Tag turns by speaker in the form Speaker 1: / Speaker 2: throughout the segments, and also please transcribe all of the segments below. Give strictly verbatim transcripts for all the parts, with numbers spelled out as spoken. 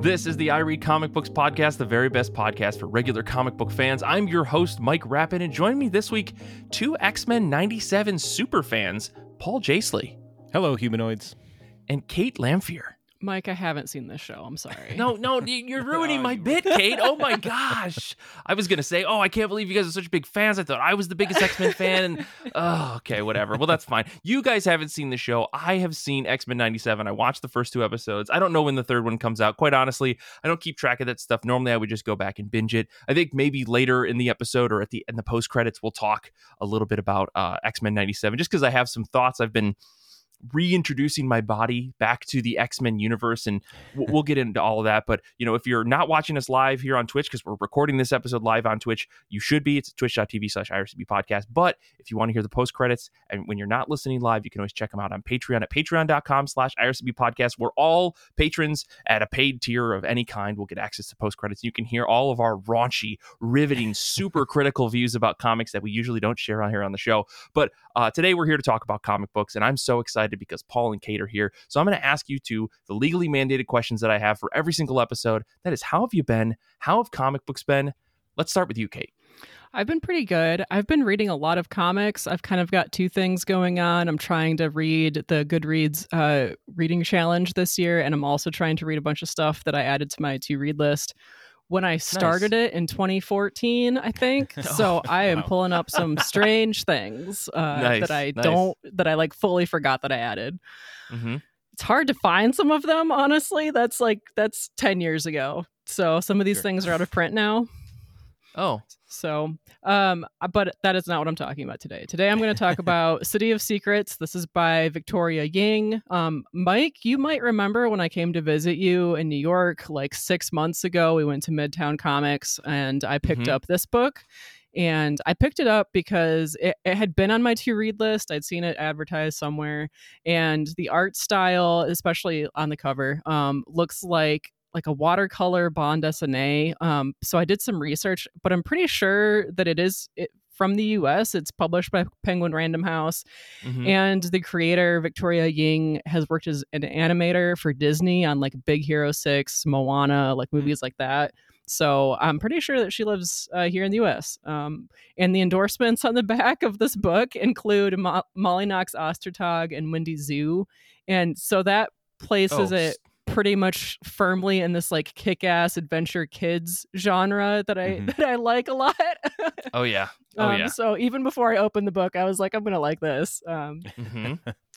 Speaker 1: This is the I Read Comic Books podcast, the very best podcast for regular comic book fans. I'm your host, Mike Rappin, and join me this week, two X-Men ninety-seven super fans, Paul Jasley.
Speaker 2: Hello, humanoids.
Speaker 1: And Kate Lamphere.
Speaker 3: Mike, I haven't seen this show. I'm sorry.
Speaker 1: No, no, you're ruining my bit, Kate. Oh my gosh. I was going to say, oh, I can't believe you guys are such big fans. I thought I was the biggest X-Men fan. And oh, okay, whatever. Well, that's fine. You guys haven't seen the show. I have seen X-Men ninety-seven. I watched the first two episodes. I don't know when the third one comes out. Quite honestly, I don't keep track of that stuff. Normally, I would just go back and binge it. I think maybe later in the episode or at the in the post credits, we'll talk a little bit about uh, X-Men ninety-seven, just because I have some thoughts. I've been reintroducing my body back to the X-Men universe, and we'll get into all of that. But you know, if you're not watching us live here on Twitch, because we're recording this episode live on Twitch, you should be. It's twitch.tv slash IRCB podcast. But if you want to hear the post credits, and when you're not listening live, you can always check them out on Patreon at patreon.com slash IRCB podcast, where all patrons at a paid tier of any kind will get access to post credits. You can hear all of our raunchy, riveting, super critical views about comics that we usually don't share on here on the show. But uh, today we're here to talk about comic books, and I'm so excited because Paul and Kate are here. So I'm going to ask you two the legally mandated questions that I have for every single episode. That is, how have you been? How have comic books been? Let's start with you, Kate.
Speaker 3: I've been pretty good. I've been reading a lot of comics. I've kind of got two things going on. I'm trying to read the Goodreads uh, reading challenge this year, and I'm also trying to read a bunch of stuff that I added to my to-read list when I started nice. it in twenty fourteen, I think. oh, so I am wow. pulling up some strange things uh, nice, that I nice. don't, that I like fully forgot that I added. Mm-hmm. It's hard to find some of them, honestly. That's like, that's ten years ago. So some of these sure. things are out of print now.
Speaker 1: Oh.
Speaker 3: So, um, but that is not what I'm talking about today. Today I'm going to talk about City of Secrets. This is by Victoria Ying. Um, Mike, you might remember when I came to visit you in New York like six months ago. We went to Midtown Comics and I picked mm-hmm. up this book. And I picked it up because it, it had been on my to-read list. I'd seen it advertised somewhere. And the art style, especially on the cover, um, looks like like a watercolor bande dessinée. Um, so I did some research, but I'm pretty sure that it is it, from the U S. It's published by Penguin Random House. Mm-hmm. And the creator, Victoria Ying, has worked as an animator for Disney on like Big Hero six, Moana, like movies like that. So I'm pretty sure that she lives uh, here in the U S. Um, and the endorsements on the back of this book include Mo- Molly Knox Ostertag and Wendy Zhu. And so that places oh. it pretty much firmly in this like kick-ass adventure kids genre that I mm-hmm. that I like a lot.
Speaker 1: oh yeah. Oh
Speaker 3: um,
Speaker 1: yeah.
Speaker 3: So even before I opened the book, I was like, I'm gonna like this. Um, mm-hmm.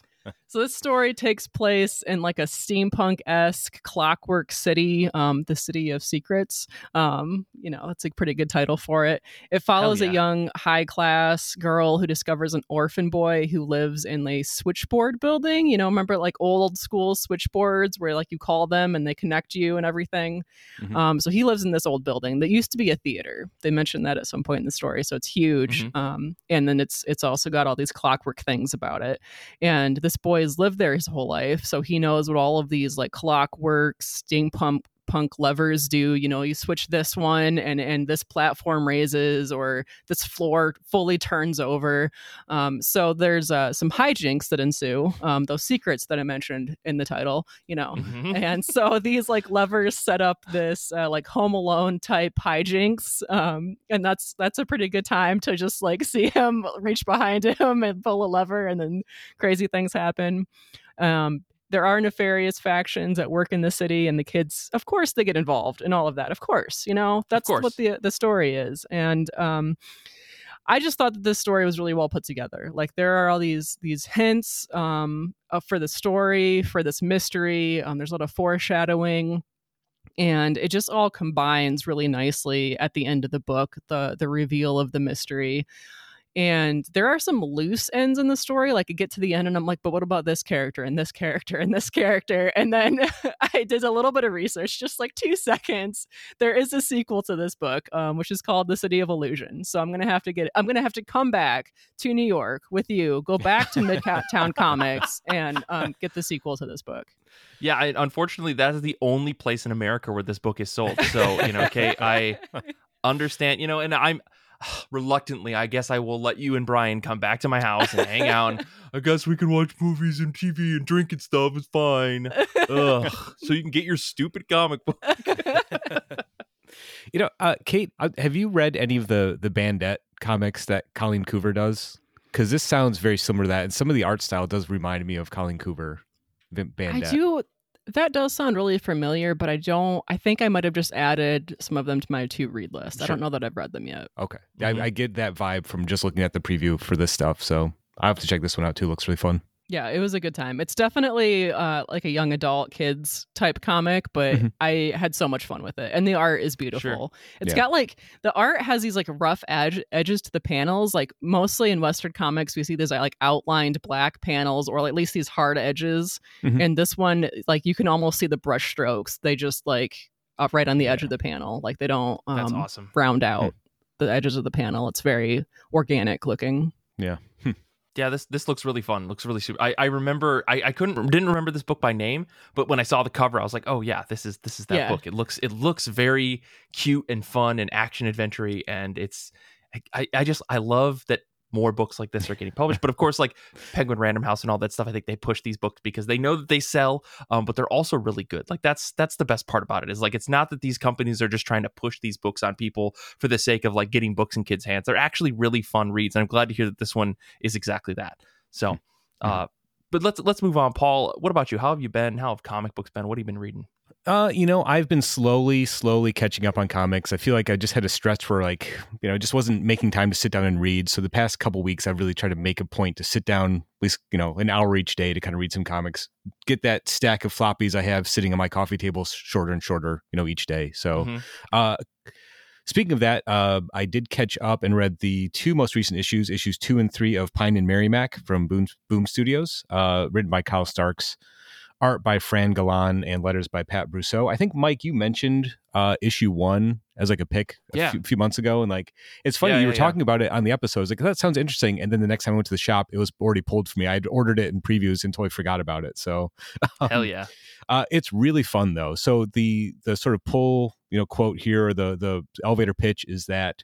Speaker 3: So this story takes place in like a steampunk-esque clockwork city, um, the City of Secrets. Um, you know, that's a pretty good title for it. It follows yeah. a young high-class girl who discovers an orphan boy who lives in a switchboard building. You know, remember like old school switchboards where like you call them and they connect you and everything. Mm-hmm. Um, so he lives in this old building that used to be a theater. They mentioned that at some point in the story. So it's huge. Mm-hmm. Um, and then it's it's also got all these clockwork things about it. And this boy has lived there his whole life, so he knows what all of these like clockwork steampunk punk levers do. You know, you switch this one and and this platform raises or this floor fully turns over. Um, so there's uh, some hijinks that ensue, um, those secrets that I mentioned in the title, you know. Mm-hmm. And so these like levers set up this uh, like Home Alone type hijinks. Um, and that's that's a pretty good time to just like see him reach behind him and pull a lever and then crazy things happen. Um, There are nefarious factions at work in the city, and the kids, of course, they get involved in all of that. Of course, you know, that's what the the story is. And um, I just thought that this story was really well put together. Like there are all these these hints um, uh, for the story, for this mystery. Um, there's a lot of foreshadowing. And it just all combines really nicely at the end of the book, the the reveal of the mystery. And there are some loose ends in the story. Like I get to the end and I'm like, but what about this character and this character and this character? And then I did a little bit of research, just like two seconds. There is a sequel to this book, um, which is called The City of Illusion. So I'm going to have to get, I'm going to have to come back to New York with you, go back to Midtown Comics and um, get the sequel to this book.
Speaker 1: Yeah, I, unfortunately, that is the only place in America where this book is sold. So, you know, Kate, I understand, you know, and I'm, reluctantly, I guess I will let you and Brian come back to my house and hang out. And I guess we can watch movies and T V and drink and stuff. It's fine. Ugh. So you can get your stupid comic book.
Speaker 2: You know, uh, Kate, uh, have you read any of the the Bandette comics that Colleen Coover does? Because this sounds very similar to that, and some of the art style does remind me of Colleen Coover. Bandette.
Speaker 3: I do. That does sound really familiar, but I don't. I think I might have just added some of them to my to read list. Sure. I don't know that I've read them yet.
Speaker 2: Okay, mm-hmm. I, I get that vibe from just looking at the preview for this stuff. So I have to check this one out too. Looks really fun.
Speaker 3: Yeah, it was a good time. It's definitely uh, like a young adult kids type comic, but mm-hmm. I had so much fun with it. And the art is beautiful. Sure. It's yeah. got like, the art has these like rough edge edges to the panels. Like mostly in Western comics, we see these like outlined black panels or at least these hard edges. Mm-hmm. And this one, like you can almost see the brush strokes. They just like up right on the edge yeah. of the panel. Like they don't um,
Speaker 1: That's awesome.
Speaker 3: round out mm-hmm. the edges of the panel. It's very organic looking.
Speaker 2: Yeah.
Speaker 1: Yeah, this this looks really fun. Looks really super. I, I remember I, I couldn't didn't remember this book by name, but when I saw the cover, I was like, oh yeah, this is this is that
Speaker 3: yeah.
Speaker 1: book. It looks it looks very cute and fun and action adventure-y, and it's I, I just I love that more books like this are getting published. But of course, like Penguin Random House and all that stuff, I think they push these books because they know that they sell, um, but they're also really good. Like that's that's the best part about it is like it's not that these companies are just trying to push these books on people for the sake of like getting books in kids' hands. They're actually really fun reads, and I'm glad to hear that this one is exactly that. So, uh, but let's let's move on. Paul, what about you? How have you been? How have comic books been? What have you been reading?
Speaker 2: Uh, you know, I've been slowly, slowly catching up on comics. I feel like I just had a stretch where, like, you know, just wasn't making time to sit down and read. So the past couple weeks, I've really tried to make a point to sit down at least, you know, an hour each day to kind of read some comics. Get that stack of floppies I have sitting on my coffee table shorter and shorter, you know, each day. So, mm-hmm. uh, speaking of that, uh, I did catch up and read the two most recent issues, issues two and three of Pine and Merrimack from Boom, Boom Studios, uh, written by Kyle Starks. Art by Fran Galan and letters by Pat Brousseau. I think, Mike, you mentioned uh, issue one as like a pick a
Speaker 1: yeah.
Speaker 2: few, few months ago. And like, it's funny,
Speaker 1: yeah,
Speaker 2: you
Speaker 1: yeah,
Speaker 2: were
Speaker 1: yeah.
Speaker 2: talking about it on the episodes. Like, that sounds interesting. And then the next time I went to the shop, it was already pulled for me. I'd ordered it in previews and totally forgot about it. So
Speaker 1: um, hell yeah.
Speaker 2: Uh, it's really fun though. So the, the sort of pull, you know, quote here, the, the elevator pitch is that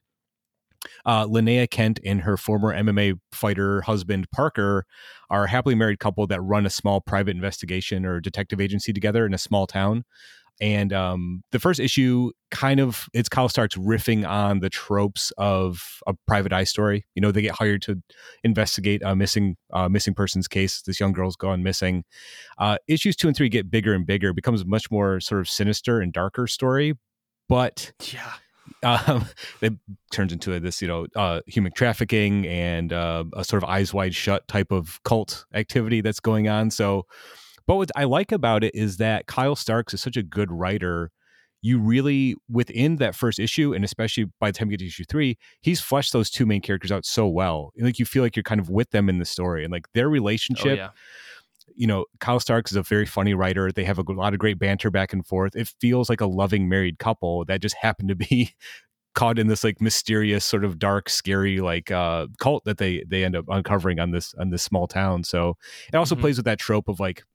Speaker 2: Uh, Linnea Kent and her former M M A fighter husband Parker are a happily married couple that run a small private investigation or detective agency together in a small town. And um, the first issue kind of, it's Kyle Starks riffing on the tropes of a private eye story. You know, they get hired to investigate a missing uh, missing person's case. This young girl's gone missing. Uh, issues two and three get bigger and bigger. It becomes a much more sort of sinister and darker story. But
Speaker 1: yeah.
Speaker 2: Um, it turns into this, you know, uh, human trafficking and uh, a sort of eyes wide shut type of cult activity that's going on. So, but what I like about it is that Kyle Starks is such a good writer. You really, within that first issue, and especially by the time you get to issue three, he's fleshed those two main characters out so well. Like you feel like you're kind of with them in the story and like their relationship.
Speaker 1: Oh, yeah.
Speaker 2: You know, Kyle Starks is a very funny writer. They have a lot of great banter back and forth. It feels like a loving married couple that just happened to be caught in this like mysterious sort of dark, scary like uh, cult that they they end up uncovering on this on this small town. So it also mm-hmm. plays with that trope of like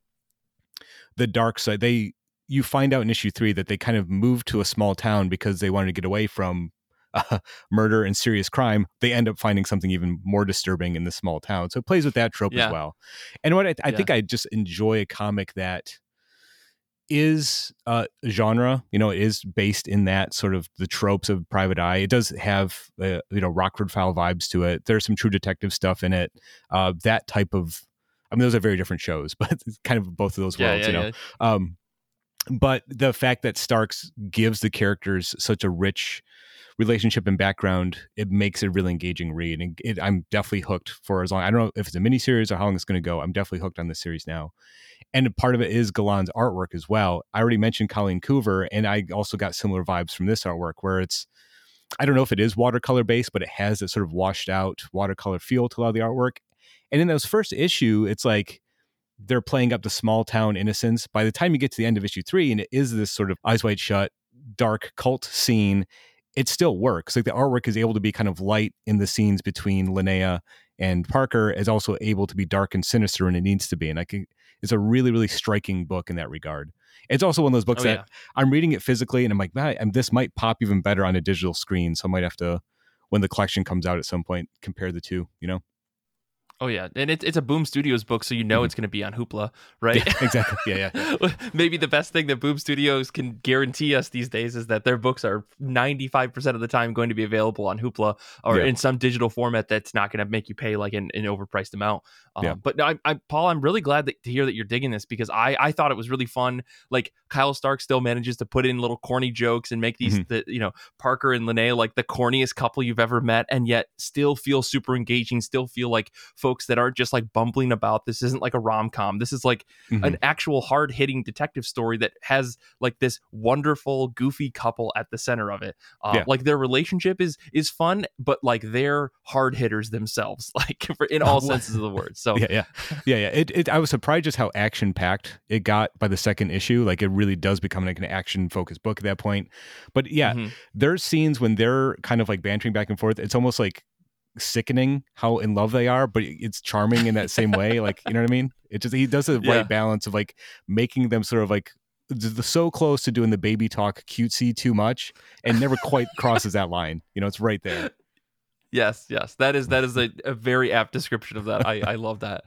Speaker 2: the dark side. They you find out in issue three that they kind of moved to a small town because they wanted to get away from Uh, murder and serious crime. They end up finding something even more disturbing in the small town. So it plays with that trope
Speaker 1: yeah.
Speaker 2: as well. And what I, I
Speaker 1: yeah.
Speaker 2: think I just enjoy a comic that is uh, genre, you know, it is based in that sort of the tropes of Private Eye. It does have, uh, you know, Rockford File vibes to it. There's some True Detective stuff in it. Uh, that type of, I mean, those are very different shows, but it's kind of both of those
Speaker 1: yeah,
Speaker 2: worlds,
Speaker 1: yeah,
Speaker 2: you know.
Speaker 1: Yeah.
Speaker 2: Um, but the fact that Starks gives the characters such a rich relationship and background, it makes it a really engaging read. And it, I'm definitely hooked for as long. I don't know if it's a miniseries or how long it's going to go. I'm definitely hooked on this series now. And part of it is Galan's artwork as well. I already mentioned Colleen Coover, and I also got similar vibes from this artwork where it's, I don't know if it is watercolor based, but it has that sort of washed out watercolor feel to a lot of the artwork. And in those first issue, it's like they're playing up the small town innocence. By the time you get to the end of issue three, and it is this sort of eyes wide shut, dark cult scene, it still works. Like the artwork is able to be kind of light in the scenes between Linnea and Parker, is also able to be dark and sinister when it needs to be. And I can, it's a really, really striking book in that regard. It's also one of those books
Speaker 1: oh,
Speaker 2: that
Speaker 1: yeah.
Speaker 2: I'm reading it physically and I'm like, man, and this might pop even better on a digital screen. So I might have to when the collection comes out at some point, compare the two, you know?
Speaker 1: Oh yeah, and it's it's a Boom Studios book, so you know mm-hmm. it's going to be on Hoopla, right?
Speaker 2: Yeah, exactly. Yeah, yeah.
Speaker 1: Maybe the best thing that Boom Studios can guarantee us these days is that their books are ninety-five percent of the time going to be available on Hoopla or yeah. in some digital format that's not going to make you pay like an, an overpriced amount. Um, yeah. But I, I, Paul, I'm really glad that, to hear that you're digging this because I, I thought it was really fun. Like Kyle Stark still manages to put in little corny jokes and make these, mm-hmm. the, you know, Parker and Linnea like the corniest couple you've ever met, and yet still feel super engaging. Still feel like folks that aren't just like bumbling about. This isn't like a rom-com. This is like mm-hmm. an actual hard-hitting detective story that has like this wonderful, goofy couple at the center of it. Uh, yeah. Like their relationship is is fun, but like they're hard hitters themselves, like for, in all senses of the word. So
Speaker 2: yeah, yeah, yeah, yeah. It, it, I was surprised just how action-packed it got by the second issue. Like it really does become like an action-focused book at that point. But yeah, mm-hmm. there's scenes when they're kind of like bantering back and forth. It's almost like sickening how in love they are, but it's charming in that same way. Like, you know what I mean? It just, he does the yeah. right balance of like making them sort of like so close to doing the baby talk cutesy too much and never quite crosses that line. You know, it's right there.
Speaker 1: Yes, yes, that is that is a, a very apt description of that. I, I love that.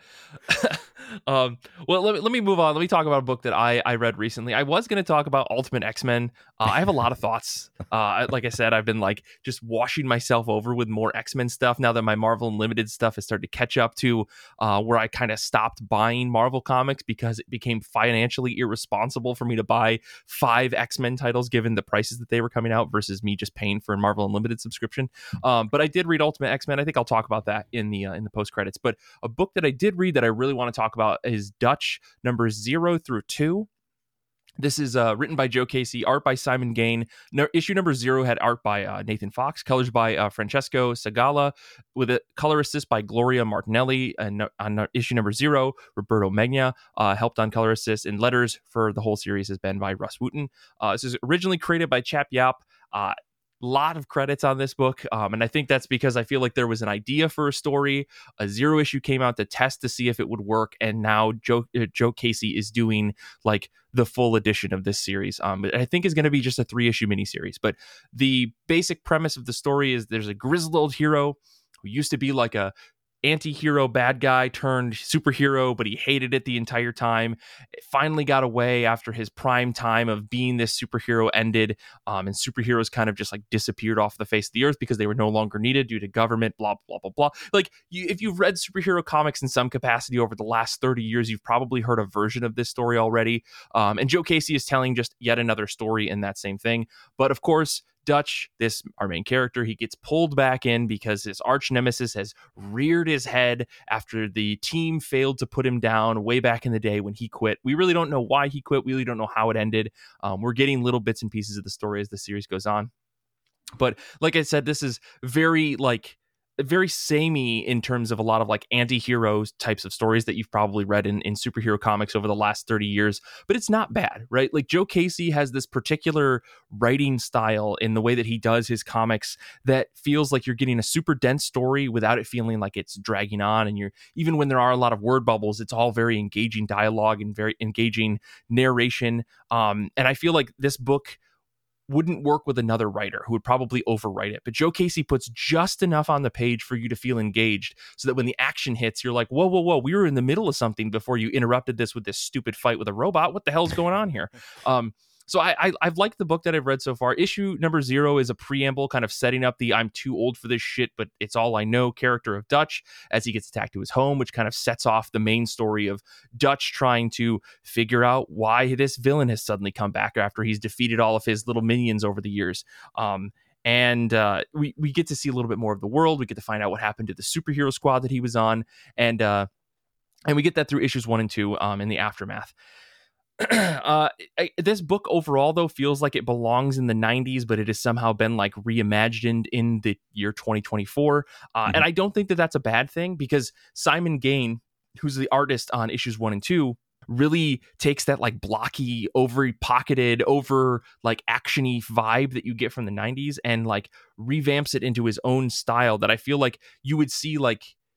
Speaker 1: um, well, let me, let me move on. Let me talk about a book that I, I read recently. I was going to talk about Ultimate X-Men. Uh, I have a lot of thoughts. Uh, like I said, I've been like just washing myself over with more X-Men stuff now that my Marvel Unlimited stuff has started to catch up to uh, where I kind of stopped buying Marvel comics because it became financially irresponsible for me to buy five X-Men titles given the prices that they were coming out versus me just paying for a Marvel Unlimited subscription. Um, but I did read Ultimate X-Men. I think I'll talk about that in the uh, in the post credits. But a book that I did read that I really want to talk about is Dutch, numbers zero through two. This is uh, written by Joe Casey, art by Simon Gain. No, issue number zero had art by uh, Nathan Fox, colors by uh, Francesco Segala, with a color assist by Gloria Martinelli. And on issue number zero, Roberto Megna uh, helped on color assist, and letters for the whole series has been by Russ Wooten. Uh, this is originally created by Chap Yap. Uh, lot of credits on this book, um, and I think that's because I feel like there was an idea for a story. A zero issue came out to test to see if it would work, and now Joe uh, Joe Casey is doing like the full edition of this series. Um, I think is going to be just a three issue miniseries, but the basic premise of the story is there's a grizzled old hero who used to be like a anti-hero bad guy turned superhero, but he hated it the entire time. It finally got away after his prime time of being this superhero ended, um, and superheroes kind of just like disappeared off the face of the earth because they were no longer needed due to government, blah, blah, blah, blah. Like, you, if you've read superhero comics in some capacity over the last thirty years, you've probably heard a version of this story already. Um, and Joe Casey is telling just yet another story in that same thing. But of course, Dutch, this our main character, he gets pulled back in because his arch nemesis has reared his head after the team failed to put him down way back in the day when he quit. We really don't know why he quit. We really don't know how it ended. Um, we're getting little bits and pieces of the story as the series goes on. But like I said, this is very like very samey in terms of a lot of like anti-heroes types of stories that you've probably read in, in superhero comics over the last thirty years, but it's not bad, right? Like Joe Casey has this particular writing style in the way that he does his comics that feels like you're getting a super dense story without it feeling like it's dragging on. And you're, even when there are a lot of word bubbles, it's all very engaging dialogue and very engaging narration. Um, and I feel like this book wouldn't work with another writer who would probably overwrite it. But Joe Casey puts just enough on the page for you to feel engaged so that when the action hits, you're like, whoa, whoa, whoa, we were in the middle of something before you interrupted this with this stupid fight with a robot. What the hell's going on here? Um, So I, I, I've liked the book that I've read so far. Issue number zero is a preamble kind of setting up the I'm too old for this shit, but it's all I know character of Dutch as he gets attacked to his home, which kind of sets off the main story of Dutch trying to figure out why this villain has suddenly come back after he's defeated all of his little minions over the years. Um, and uh, we, we get to see a little bit more of the world. We get to find out what happened to the superhero squad that he was on. And, uh, and we get that through issues one and two um, in the aftermath. uh I, this book overall though feels like it belongs in the nineties, but it has somehow been like reimagined in the year twenty twenty-four, uh, mm-hmm. and I don't think that that's a bad thing, because Simon Gain, who's the artist on issues one and two, really takes that like blocky, over pocketed, over like actiony vibe that you get from the nineties and like revamps it into his own style that I feel like you would see like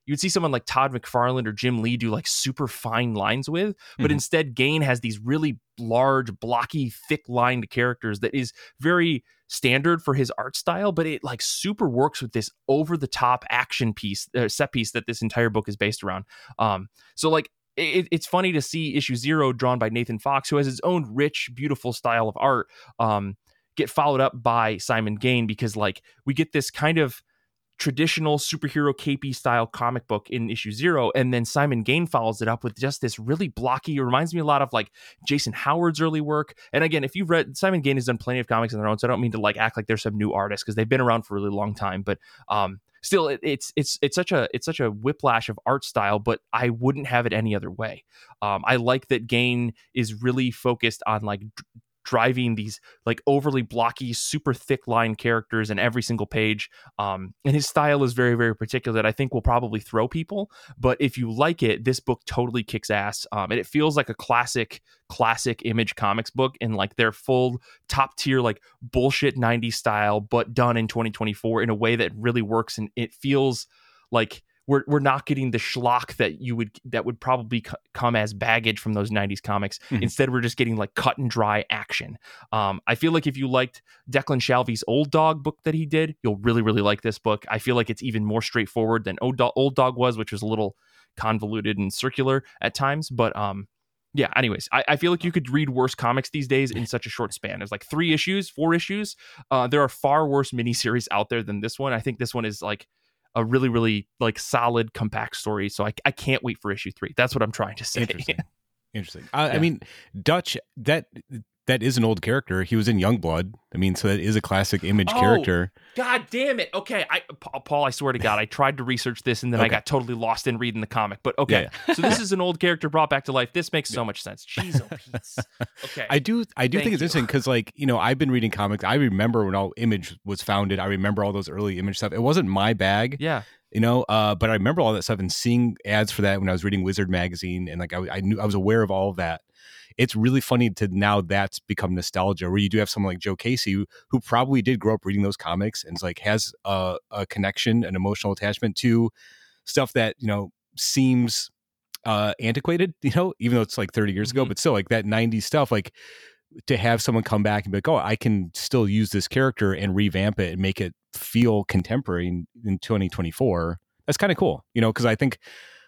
Speaker 1: you would see someone like Todd McFarlane or Jim Lee do like super fine lines with, but mm-hmm. instead Gain has these really large, blocky, thick lined characters that is very standard for his art style, but it like super works with this over the top action piece, uh, set piece that this entire book is based around. Um, so like, It, it's funny to see issue zero drawn by Nathan Fox, who has his own rich, beautiful style of art, um, get followed up by Simon Gain, because like we get this kind of traditional superhero capey style comic book in issue zero, and then Simon Gain follows it up with just this really blocky. It reminds me a lot of like Jason Howard's early work. And again, if you've read, Simon Gain has done plenty of comics on their own, so I don't mean to like act like they're some new artists, because they've been around for a really long time. But um, still, it, it's it's it's such a it's such a whiplash of art style. But I wouldn't have it any other way. Um, I like that Gain is really focused on like d- driving these like overly blocky, super thick line characters in every single page. Um, and his style is very, very particular that I think will probably throw people. But if you like it, this book totally kicks ass. Um, and it feels like a classic, classic Image Comics book in like their full top tier, like bullshit nineties style, but done in twenty twenty-four in a way that really works. And it feels like We're we're not getting the schlock that you would that would probably c- come as baggage from those nineties comics. Mm-hmm. Instead, we're just getting like cut and dry action. Um, I feel like if you liked Declan Shalvey's Old Dog book that he did, you'll really really like this book. I feel like it's even more straightforward than Old Dog, Old Dog was, which was a little convoluted and circular at times. But um, yeah. Anyways, I, I feel like you could read worse comics these days in such a short span. There's like three issues, four issues. Uh, there are far worse miniseries out there than this one. I think this one is like a really, really like solid, compact story. So I, I can't wait for issue three. That's what I'm trying to say.
Speaker 2: Interesting. Interesting. Uh, yeah. I mean, Dutch, that that is an old character. He was in Youngblood. I mean, so that is a classic Image
Speaker 1: oh,
Speaker 2: character.
Speaker 1: God damn it. Okay. I, Paul, I swear to God, I tried to research this and then okay. I got totally lost in reading the comic. But okay. Yeah, yeah. So this is an old character brought back to life. This makes so much sense. Jeez, oh, Pete's. Okay.
Speaker 2: I do, I do
Speaker 1: Thank
Speaker 2: think it's
Speaker 1: you.
Speaker 2: interesting because, like, you know, I've been reading comics. I remember when all Image was founded. I remember all those early Image stuff. It wasn't my bag.
Speaker 1: Yeah.
Speaker 2: You know, uh, but I remember all that stuff and seeing ads for that when I was reading Wizard magazine, and like I, I knew I was aware of all of that. It's really funny to now that's become nostalgia, where you do have someone like Joe Casey who, who probably did grow up reading those comics and is like has a, a connection, an emotional attachment to stuff that, you know, seems uh, antiquated, you know, even though it's like thirty years mm-hmm. ago, but still like that nineties stuff, like to have someone come back and be like, oh, I can still use this character and revamp it and make it feel contemporary in, in twenty twenty-four. That's kind of cool, you know, because I think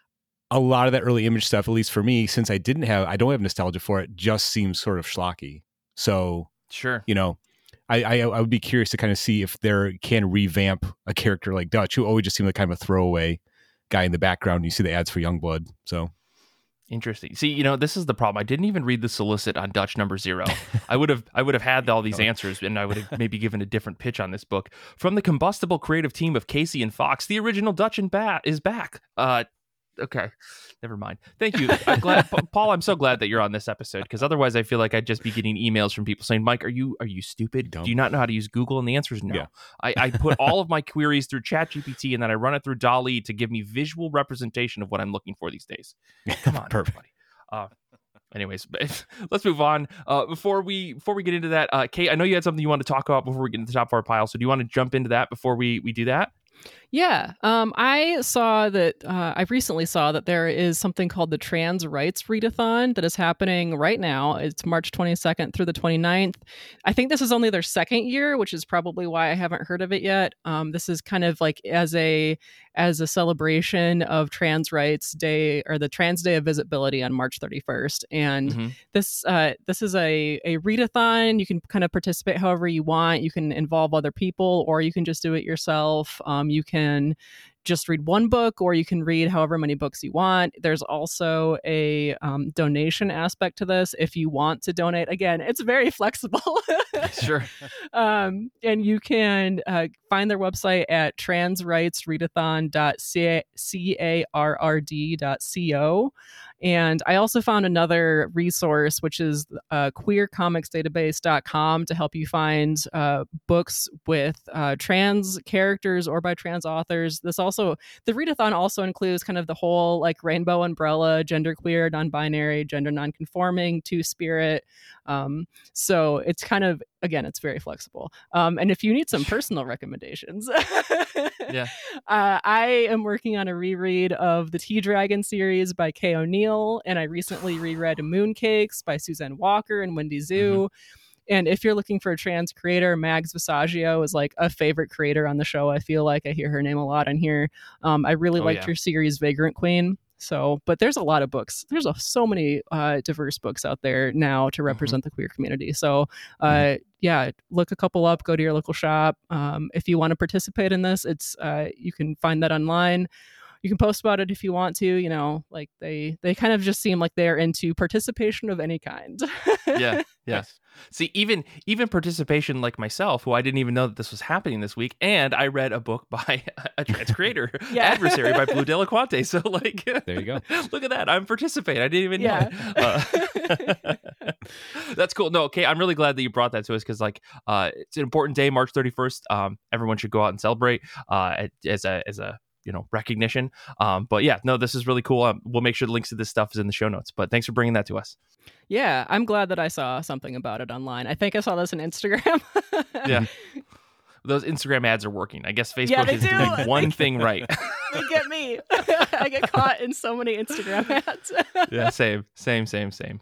Speaker 2: a lot of that early Image stuff, at least for me, since I didn't have, I don't have nostalgia for it, just seems sort of schlocky. So,
Speaker 1: sure,
Speaker 2: you know, I, I I would be curious to kind of see if there can revamp a character like Dutch, who always just seemed like kind of a throwaway guy in the background. You see the ads for Youngblood, so.
Speaker 1: Interesting. See, you know, this is the problem. I didn't even read the solicit on Dutch number zero. I would have I would have had all these answers, and I would have maybe given a different pitch on this book. From the combustible creative team of Casey and Fox, the original Dutch and Bat is back. Uh, okay, never mind. Thank you. I'm glad, Paul. I'm so glad that you're on this episode, because otherwise, I feel like I'd just be getting emails from people saying, "Mike, are you are you stupid?
Speaker 2: Dumb.
Speaker 1: Do you not know how to use Google?" And the answer is no.
Speaker 2: Yeah.
Speaker 1: I, I put all of my queries through ChatGPT, and then I run it through DALL-E to give me visual representation of what I'm looking for these days. Come on,
Speaker 2: perfect.
Speaker 1: everybody. Uh, anyways, let's move on. Uh, before we before we get into that, uh, Kate, I know you had something you want to talk about before we get into the top of our pile. So do you want to jump into that before we we do that?
Speaker 3: Yeah, um, I saw that, uh, I recently saw that there is something called the Trans Rights Readathon that is happening right now. It's March twenty-second through the twenty-ninth. I think this is only their second year, which is probably why I haven't heard of it yet. Um, this is kind of like as a as a celebration of Trans Rights Day, or the Trans Day of Visibility on March thirty-first. And mm-hmm. this uh, this is a, a readathon. You can kind of participate however you want. You can involve other people, or you can just do it yourself. Um, you can just read one book, or you can read however many books you want. There's also a um, donation aspect to this. If you want to donate, again, it's very flexible.
Speaker 1: Sure.
Speaker 3: Um, and you can uh, find their website at transrightsreadathon dot carrd dot co. And I also found another resource, which is uh, queer comics database dot com, to help you find uh, books with uh, trans characters or by trans authors. This also, the readathon also includes kind of the whole like rainbow umbrella, genderqueer, non-binary, gender non-conforming, two-spirit, Um, so it's kind of, again, it's very flexible. Um, and if you need some personal recommendations,
Speaker 1: yeah,
Speaker 3: uh, I am working on a reread of the Tea Dragon series by Kay O'Neill, and I recently reread Mooncakes by Suzanne Walker and Wendy Zhu. Mm-hmm. And if you're looking for a trans creator, Mags Visaggio is like a favorite creator on the show. I feel like I hear her name a lot on here. Um, I really oh, liked yeah. her series Vagrant Queen. So, but there's a lot of books. There's a, so many uh, diverse books out there now to represent mm-hmm. the queer community. So, uh, mm-hmm. yeah, look a couple up, go to your local shop. Um, if you want to participate in this, it's uh, you can find that online. You can post about it if you want to, you know, like they, they kind of just seem like they're into participation of any kind.
Speaker 1: yeah. Yes. See, even, even participation like myself, who I didn't even know that this was happening this week. And I read a book by a trans creator, yeah. Adversary by Blue Delaquante. So like,
Speaker 2: there you go.
Speaker 1: Look at that. I'm participating. I didn't even
Speaker 3: yeah.
Speaker 1: know it. Uh, that's cool. No, okay. I'm really glad that you brought that to us because like, uh, it's an important day, March thirty-first. Um, everyone should go out and celebrate uh, as a, as a, you know, recognition. Um, but yeah, no, this is really cool. Um, we'll make sure the links to this stuff is in the show notes, but thanks for bringing that to us.
Speaker 3: Yeah. I'm glad that I saw something about it online. I think I saw this on Instagram.
Speaker 1: yeah. Those Instagram ads are working. I guess Facebook yeah, is do. doing one thing right.
Speaker 3: They get me. I get caught in so many Instagram ads.
Speaker 1: yeah. Same, same, same, same.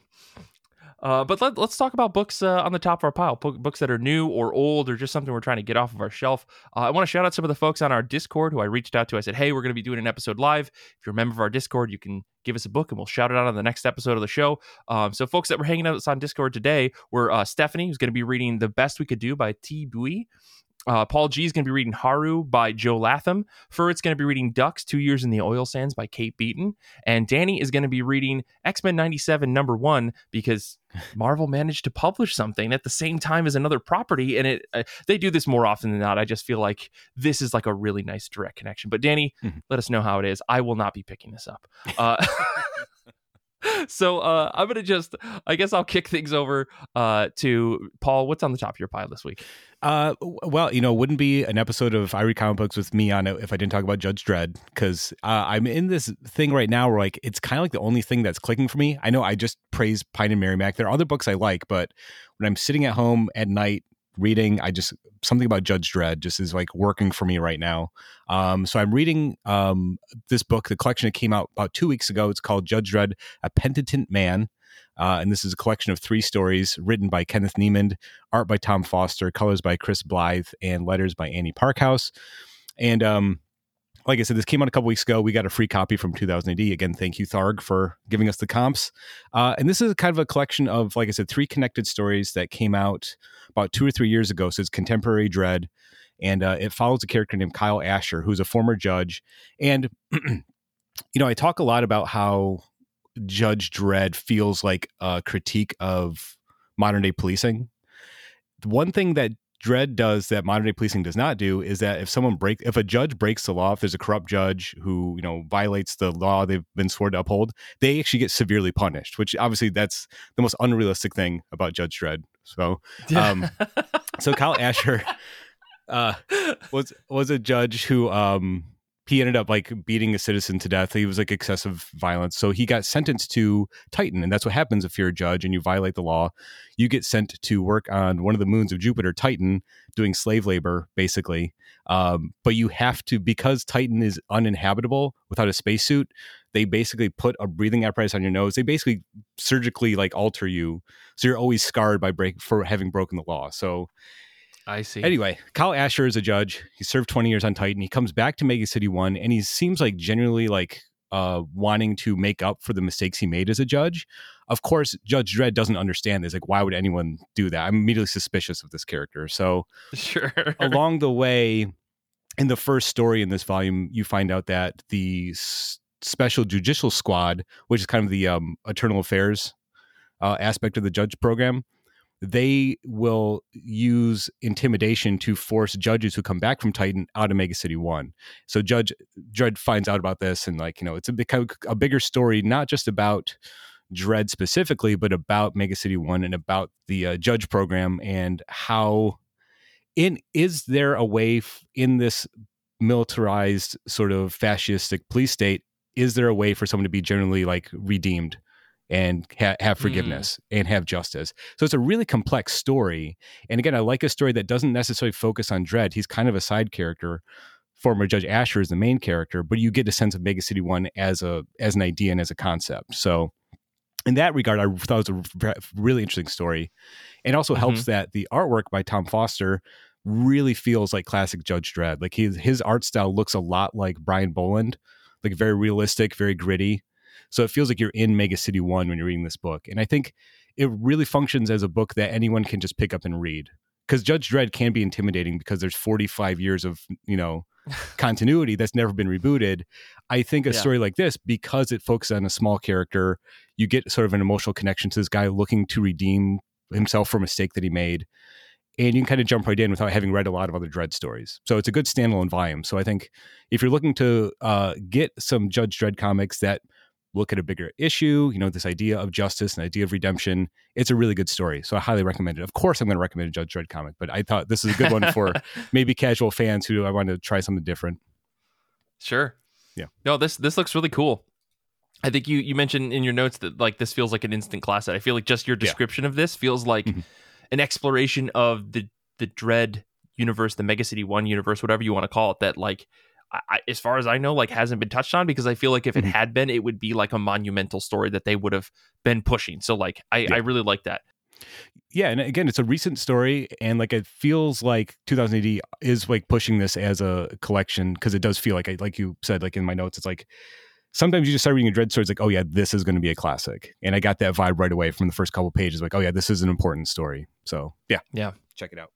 Speaker 1: Uh, but let, let's talk about books uh, on the top of our pile, P- books that are new or old or just something we're trying to get off of our shelf. Uh, I want to shout out some of the folks on our Discord who I reached out to. I said, hey, we're going to be doing an episode live. If you're a member of our Discord, you can give us a book and we'll shout it out on the next episode of the show. Um, so folks that were hanging out with us on Discord today were uh, Stephanie, who's going to be reading The Best We Could Do by T. Bui. Uh, Paul G is going to be reading Haru by Joe Latham. Furret's going to be reading Ducks, Two Years in the Oil Sands by Kate Beaton. And Danny is going to be reading X-Men ninety-seven number one because Marvel managed to publish something at the same time as another property. And it uh, they do this more often than not. I just feel like this is like a really nice direct connection. But Danny, mm-hmm. let us know how it is. I will not be picking this up. Uh So uh, I'm going to just, I guess I'll kick things over uh, to Paul. What's on the top of your pile this week?
Speaker 2: Uh, well, you know, it wouldn't be an episode of I Read Comic Books with me on it if I didn't talk about Judge Dredd, because uh, I'm in this thing right now where like it's kind of like the only thing that's clicking for me. I know I just praised Pine and Merrimack. There are other books I like, but when I'm sitting at home at night reading, I just something about Judge Dredd just is like working for me right now. Um, so I'm reading um, this book, the collection that came out about two weeks ago. It's called Judge Dredd, A Penitent Man. Uh, and this is a collection of three stories written by Kenneth Niemand, art by Tom Foster, colors by Chris Blythe, and letters by Annie Parkhouse. And um, like I said, this came out a couple weeks ago. We got a free copy from two thousand A D. Again, thank you, Tharg, for giving us the comps. Uh, and this is kind of a collection of, like I said, three connected stories that came out about two or three years ago. So it's contemporary Dredd. And uh, it follows a character named Kyle Asher, who's a former judge. And, you know, I talk a lot about how Judge Dredd feels like a critique of modern day policing. The one thing that Dredd does that modern day policing does not do is that if someone break, if a judge breaks the law, if there's a corrupt judge who, you know, violates the law they've been sworn to uphold, they actually get severely punished, which obviously that's the most unrealistic thing about Judge Dredd. So, um, so Kyle Asher, uh, was, was a judge who, um, he ended up like beating a citizen to death. He was like excessive violence. So he got sentenced to Titan. And that's what happens if you're a judge and you violate the law. You get sent to work on one of the moons of Jupiter, Titan, doing slave labor, basically. Um, but you have to, because Titan is uninhabitable without a spacesuit, they basically put a breathing apparatus on your nose. They basically surgically like alter you. So you're always scarred by break for having broken the law. So
Speaker 1: I see.
Speaker 2: Anyway, Kyle Asher is a judge. He served twenty years on Titan. He comes back to Mega City One, and he seems like genuinely like uh, wanting to make up for the mistakes he made as a judge. Of course, Judge Dredd doesn't understand this. Like, why would anyone do that? I'm immediately suspicious of this character. So,
Speaker 1: sure.
Speaker 2: Along the way, in the first story in this volume, you find out that the S- Special Judicial Squad, which is kind of the um, Eternal Affairs uh, aspect of the judge program, they will use intimidation to force judges who come back from Titan out of Mega City One. So Judge Dredd finds out about this, and like, you know, it's a big, a bigger story, not just about Dredd specifically, but about Mega City One and about the uh, judge program and how in is there a way f- in this militarized sort of fascistic police state, is there a way for someone to be generally like redeemed and ha- have forgiveness mm. and have justice. So it's a really complex story. And again, I like a story that doesn't necessarily focus on Dredd. He's kind of a side character. Former Judge Asher is the main character, but you get a sense of Mega City One as a as an idea and as a concept. So in that regard, I thought it was a really interesting story. And also mm-hmm. helps that the artwork by Tom Foster really feels like classic Judge Dredd. Like his his art style looks a lot like Brian Boland, like very realistic, very gritty. So it feels like you're in Mega City One when you're reading this book. And I think it really functions as a book that anyone can just pick up and read. Because Judge Dredd can be intimidating because there's forty-five years of, you know, continuity that's never been rebooted. I think a yeah. story like this, because it focuses on a small character, you get sort of an emotional connection to this guy looking to redeem himself for a mistake that he made. And you can kind of jump right in without having read a lot of other Dredd stories. So it's a good standalone volume. So I think if you're looking to uh, get some Judge Dredd comics that look at a bigger issue, you know, this idea of justice and idea of redemption, it's a really good story. So I highly recommend it. Of course, I'm going to recommend a Judge Dredd comic, but I thought this is a good one for maybe casual fans who I want to try something different.
Speaker 1: Sure.
Speaker 2: Yeah.
Speaker 1: No, this this looks really cool. I think you you mentioned in your notes that like this feels like an instant classic. I feel like just your description yeah. of this feels like mm-hmm. an exploration of the the Dredd universe, the Mega City One universe, whatever you want to call it, that like I, as far as I know, like hasn't been touched on, because I feel like if it mm-hmm. had been, it would be like a monumental story that they would have been pushing. So like, I, yeah. I really like that.
Speaker 2: Yeah. And again, it's a recent story, and like, it feels like two thousand A D is like pushing this as a collection. Cause it does feel like, I, like you said, like in my notes, it's like, sometimes you just start reading a Dredd story, it's like, oh yeah, this is going to be a classic. And I got that vibe right away from the first couple pages. Like, oh yeah, this is an important story. So yeah.
Speaker 1: Yeah.
Speaker 2: Check it out.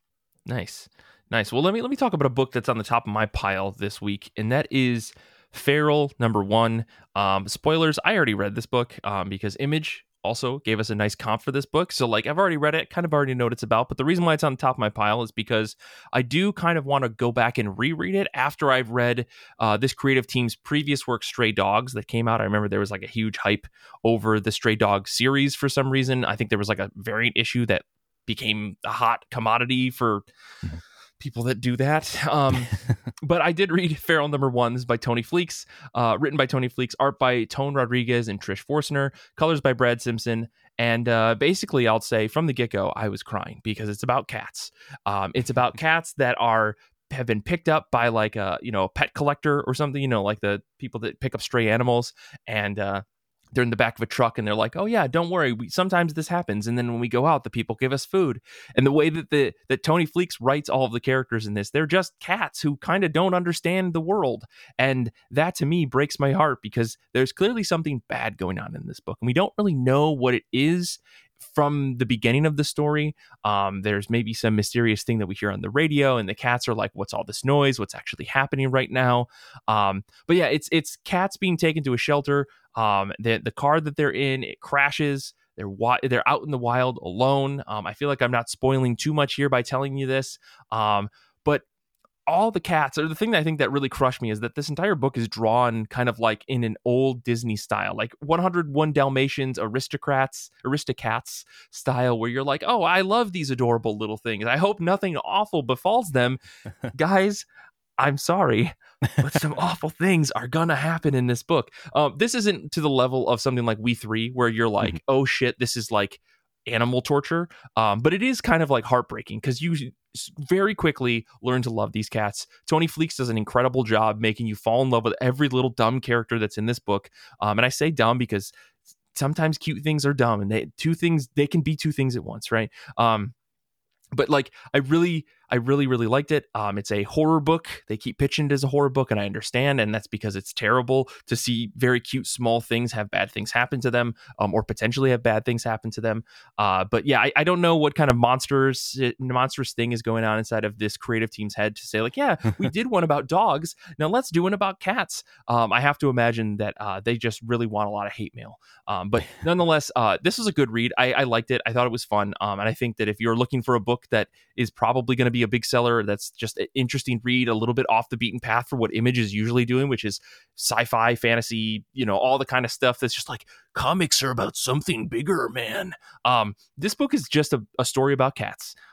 Speaker 1: Nice. Nice. Well, let me let me talk about a book that's on the top of my pile this week, and that is Feral number one. Um, spoilers, I already read this book um, because Image also gave us a nice comp for this book. So like I've already read it, kind of already know what it's about. But the reason why it's on the top of my pile is because I do kind of want to go back and reread it after I've read uh, this creative team's previous work, Stray Dogs, that came out. I remember there was like a huge hype over the Stray Dogs series for some reason. I think there was like a variant issue that became a hot commodity for mm-hmm. people that do that. Um, but I did read Feral number one. This is by Tony Fleecs, uh, written by Tony Fleecs, art by Tone Rodriguez and Trish Forstner, colors by Brad Simpson. And uh, basically, I'll say from the get-go, I was crying because it's about cats. Um, it's about cats that are have been picked up by like a, you know, a pet collector or something, you know, like the people that pick up stray animals. And uh, they're in the back of a truck and they're like, oh yeah, don't worry. We, sometimes this happens. And then when we go out, the people give us food. And the way that the that Tony Fleecs writes all of the characters in this, they're just cats who kind of don't understand the world. And that to me breaks my heart because there's clearly something bad going on in this book. And we don't really know what it is from the beginning of the story. Um, there's maybe some mysterious thing that we hear on the radio, and the cats are like, what's all this noise? What's actually happening right now? Um, but yeah, it's it's cats being taken to a shelter. Um, the, the car that they're in, it crashes. They're wi- they're out in the wild alone. Um, I feel like I'm not spoiling too much here by telling you this. Um, but all the cats, or the thing that I think that really crushed me is that this entire book is drawn kind of like in an old Disney style, like one oh one Dalmatians, aristocrats, aristocats style, where you're like, oh, I love these adorable little things. I hope nothing awful befalls them. Guys, I'm sorry, but some awful things are gonna happen in this book. Um, this isn't to the level of something like We Three, where you're like, mm-hmm. oh shit, this is like animal torture. Um, but it is kind of like heartbreaking because you very quickly learn to love these cats. Tony Fleecs does an incredible job making you fall in love with every little dumb character that's in this book. Um, and I say dumb because sometimes cute things are dumb, and they two things they can be two things at once, right? Um, but like, I really, I really, really liked it. Um, it's a horror book. They keep pitching it as a horror book, and I understand, and that's because it's terrible to see very cute small things have bad things happen to them, um, or potentially have bad things happen to them. Uh, but yeah, I, I don't know what kind of monsters, monstrous thing is going on inside of this creative team's head to say like, yeah, we did one about dogs. Now let's do one about cats. Um, I have to imagine that uh, they just really want a lot of hate mail. Um, but nonetheless, uh, this was a good read. I, I liked it. I thought it was fun. Um, and I think that if you're looking for a book that is probably going to be a big seller, that's just an interesting read, a little bit off the beaten path for what Image is usually doing, which is sci-fi, fantasy, you know, all the kind of stuff that's just like, comics are about something bigger, man. Um, this book is just a, a story about cats.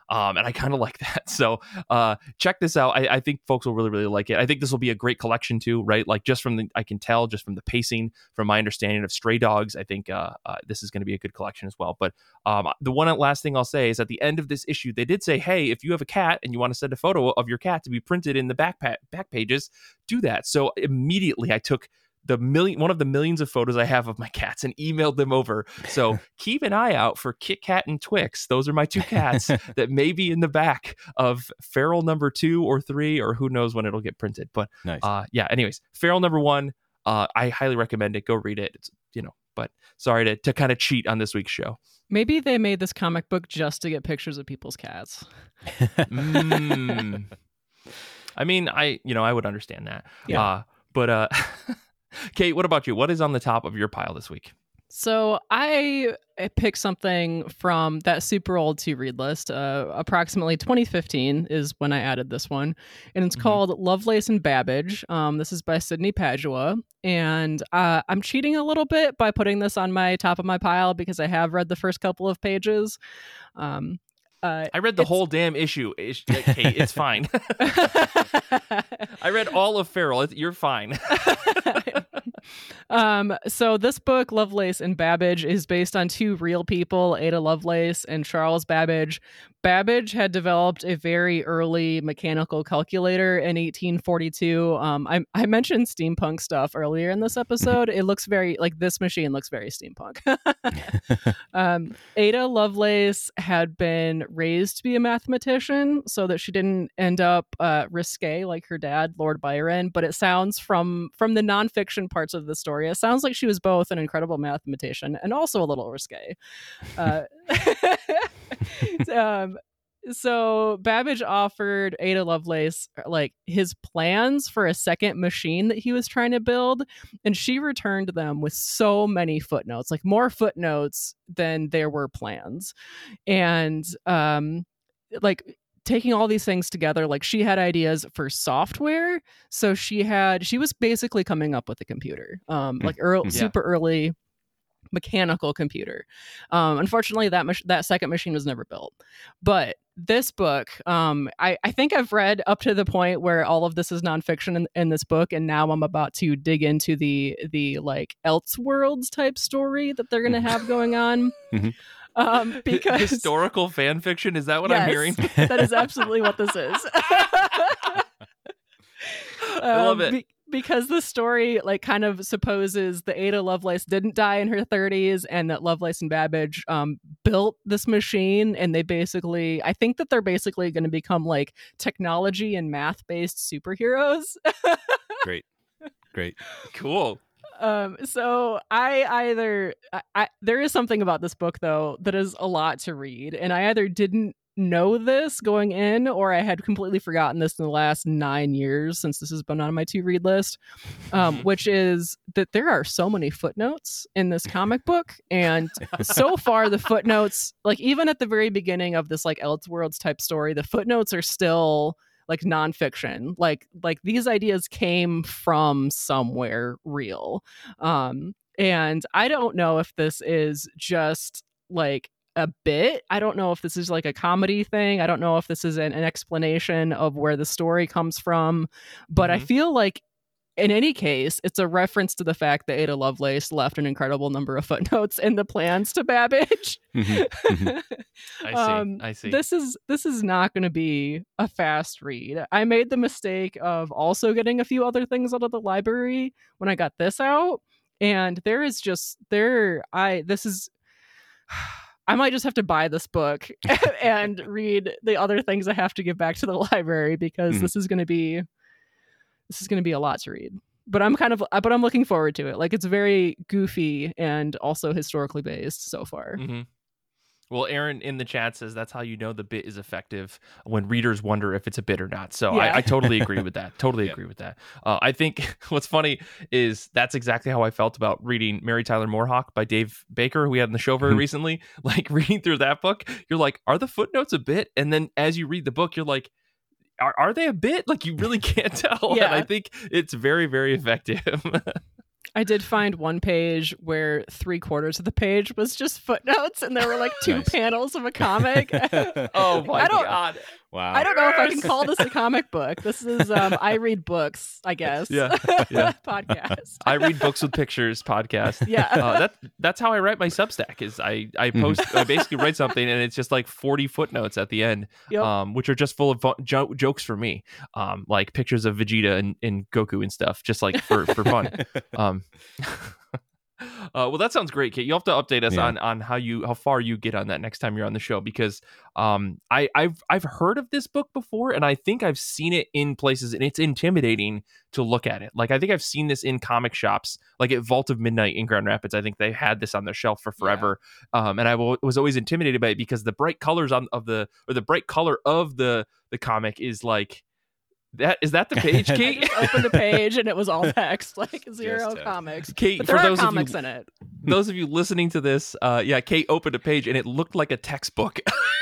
Speaker 1: Um, and I kind of like that. So uh, check this out. I, I think folks will really, really like it. I think this will be a great collection too, right? Like just from the, I can tell just from the pacing, from my understanding of Stray Dogs, I think uh, uh, this is going to be a good collection as well. But um, the one last thing I'll say is at the end of this issue, they did say, hey, if you have a cat and you want to send a photo of your cat to be printed in the back, pa- back pages, do that. So immediately I took the million, one of the millions of photos I have of my cats and emailed them over. So keep an eye out for Kit Kat and Twix. Those are my two cats that may be in the back of Feral number two or three, or who knows when it'll get printed. But
Speaker 2: Nice.
Speaker 1: uh, yeah, anyways, Feral number one, uh, I highly recommend it. Go read it. It's, you know, but sorry to, to kind of cheat on this week's show.
Speaker 3: Maybe they made this comic book just to get pictures of people's cats.
Speaker 1: mm. I mean, I, you know, I would understand that.
Speaker 3: Yeah.
Speaker 1: Uh, but, uh, Kate, what about you? What is on the top of your pile this week?
Speaker 3: So I picked something from that super old to read list. Uh, approximately twenty fifteen is when I added this one, and it's mm-hmm. called Lovelace and Babbage. Um, this is by Sidney Padua, and uh, I'm cheating a little bit by putting this on my top of my pile because I have read the first couple of pages. Um, Uh,
Speaker 1: I read the whole damn issue. It's, Kate, it's fine. I read all of Feral. It's, you're fine.
Speaker 3: um, so this book, Lovelace and Babbage, is based on two real people, Ada Lovelace and Charles Babbage. Babbage had developed a very early mechanical calculator in eighteen forty-two. Um, I, I mentioned steampunk stuff earlier in this episode. It looks very, like this machine looks very steampunk. um, Ada Lovelace had been raised to be a mathematician so that she didn't end up uh, risque like her dad, Lord Byron. But it sounds from, from the nonfiction parts of the story, it sounds like she was both an incredible mathematician and also a little risque. Uh, um, so Babbage offered Ada Lovelace like his plans for a second machine that he was trying to build, and she returned them with so many footnotes, like more footnotes than there were plans. And um, like taking all these things together, like she had ideas for software, so she had she was basically coming up with a computer, um, like early, yeah. super early mechanical computer. Um, unfortunately, that mach- that second machine was never built. But this book, um, I, I think I've read up to the point where all of this is nonfiction in, in this book, and now I'm about to dig into the the like Elseworlds type story that they're going to have going on.
Speaker 2: Mm-hmm.
Speaker 3: Um, because
Speaker 1: historical fan fiction, is that what
Speaker 3: yes,
Speaker 1: I'm hearing?
Speaker 3: That is absolutely what this is.
Speaker 1: I love it.
Speaker 3: Um, be- because the story like kind of supposes that Ada Lovelace didn't die in her thirties, and that Lovelace and Babbage um, built this machine, and they basically, I think that they're basically going to become like technology and math based superheroes.
Speaker 2: Great, great,
Speaker 1: cool.
Speaker 3: Um, so I either I, I there is something about this book though that is a lot to read, and I either didn't know this going in, or I had completely forgotten this in the last nine years since this has been on my to read list, um, which is that there are so many footnotes in this comic book. And so far the footnotes, like even at the very beginning of this like Elseworlds type story, the footnotes are still like nonfiction. Like, like these ideas came from somewhere real. Um, and I don't know if this is just like a bit. I don't know if this is like a comedy thing. I don't know if this is an, an explanation of where the story comes from, but mm-hmm. I feel like in any case, it's a reference to the fact that Ada Lovelace left an incredible number of footnotes in the plans to Babbage.
Speaker 2: Mm-hmm. Mm-hmm.
Speaker 1: I see.
Speaker 3: Um,
Speaker 1: I see.
Speaker 3: This is this is not going to be a fast read. I made the mistake of also getting a few other things out of the library when I got this out, and there is just there. I this is. I might just have to buy this book and read the other things I have to give back to the library, because mm-hmm. this is going to be this is going to be a lot to read. But I'm kind of but I'm looking forward to it. Like, it's very goofy and also historically based so far.
Speaker 1: Mm-hmm. Well, Aaron in the chat says that's how you know the bit is effective, when readers wonder if it's a bit or not. So yeah. I, I totally agree with that. Totally yeah. agree with that. Uh, I think what's funny is that's exactly how I felt about reading Mary Tyler Moorhawk by Dave Baker, who we had on the show very recently. Like, reading through that book, you're like, are the footnotes a bit? And then as you read the book, you're like, are, are they a bit? Like, you really can't tell.
Speaker 3: Yeah.
Speaker 1: And I think it's very, very effective.
Speaker 3: I did find one page where three quarters of the page was just footnotes, and there were like two
Speaker 2: Nice.
Speaker 3: panels of a comic.
Speaker 1: Oh my
Speaker 3: I don't-
Speaker 1: god.
Speaker 2: Wow.
Speaker 3: I don't know if I can call this a comic book. This is um, I read books, I guess.
Speaker 1: Yeah, yeah.
Speaker 3: Podcast.
Speaker 1: I read books with pictures podcast.
Speaker 3: Yeah.
Speaker 1: Uh, that that's how I write my Substack. Is I I post I basically write something and it's just like forty footnotes at the end,
Speaker 3: Yep.
Speaker 1: um, which are just full of fun, jo- jokes for me, um, like pictures of Vegeta and, and Goku and stuff, just like for for fun. Um, Uh, well, that sounds great, Kate. You'll have to update us
Speaker 2: Yeah.
Speaker 1: on on how you how far you get on that next time you're on the show, because um, I I've I've heard of this book before, and I think I've seen it in places, and it's intimidating to look at it. Like I think I've seen this in comic shops, like at Vault of Midnight in Grand Rapids. I think they had this on their shelf for forever, um, and I w- was always intimidated by it because the bright colors on of the or the bright color of the the comic is like. That is that the page,
Speaker 3: I
Speaker 1: Kate?
Speaker 3: just opened a page and it was all text, like zero
Speaker 2: Just text.
Speaker 3: comics.
Speaker 1: Kate,
Speaker 3: But
Speaker 1: for
Speaker 3: there are
Speaker 1: those
Speaker 3: comics
Speaker 1: of you,
Speaker 3: in it.
Speaker 1: those of you listening to this, uh, yeah, Kate opened a page and it looked like a textbook.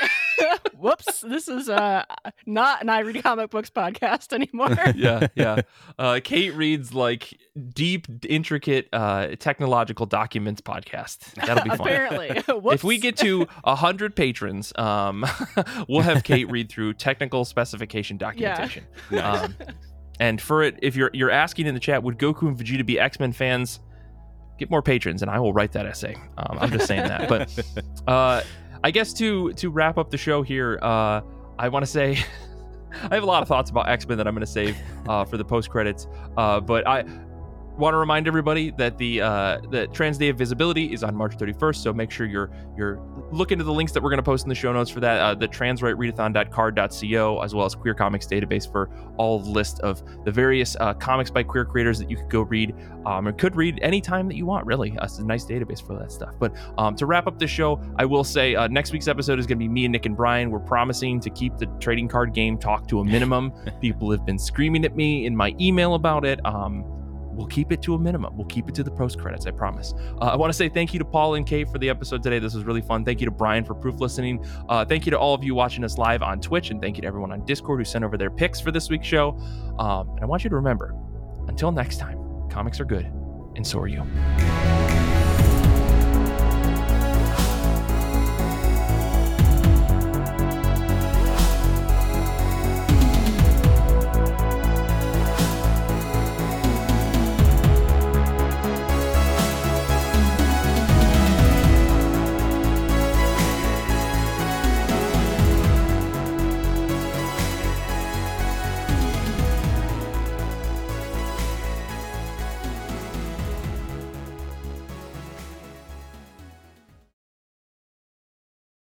Speaker 3: Whoops, this is uh not an I Read Comic Books podcast anymore.
Speaker 1: yeah, yeah. Uh, Kate reads like deep, intricate, uh, technological documents podcast. That'll be fun.
Speaker 3: Apparently. Whoops.
Speaker 1: If we get to a hundred patrons, um, we'll have Kate read through technical specification documentation.
Speaker 2: Nice.
Speaker 1: Um, and for it, if you're you're asking in the chat, would Goku and Vegeta be X-Men fans? Get more patrons, and I will write that essay. Um, I'm just saying that. But uh, I guess to to wrap up the show here, uh, I want to say I have a lot of thoughts about X-Men that I'm going to save uh, for the post credits. Uh, but I want to remind everybody that the uh, the Trans Day of Visibility is on March thirty-first. So make sure you're you're look into the links that we're going to post in the show notes for that. Uh, the transright readathon dot card dot co, as well as Queer Comics database for all the list of the various uh, comics by queer creators that you could go read um, or could read anytime that you want. Really, uh, it's a nice database for that stuff. But um, to wrap up this show, I will say uh, next week's episode is going to be me and Nick and Brian. We're promising to keep the trading card game talk to a minimum. People have been screaming at me in my email about it. Um, We'll keep it to a minimum. We'll keep it to the post credits, I promise. Uh, I want to say thank you to Paul and Kate for the episode today. This was really fun. Thank you to Brian for proof listening. Uh, thank you to all of you watching us live on Twitch, and thank you to everyone on Discord who sent over their picks for this week's show. Um, and I want you to remember, until next time, comics are good, and so are you.